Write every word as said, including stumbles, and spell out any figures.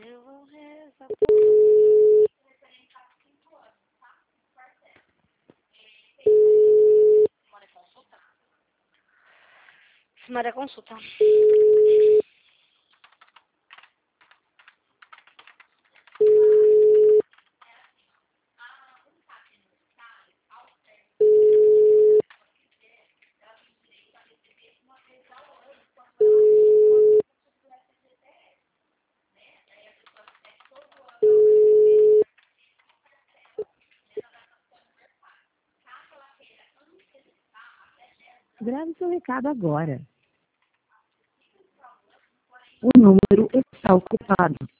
Eu vou rezar. Simária consulta. Grave seu recado agora. O número está ocupado.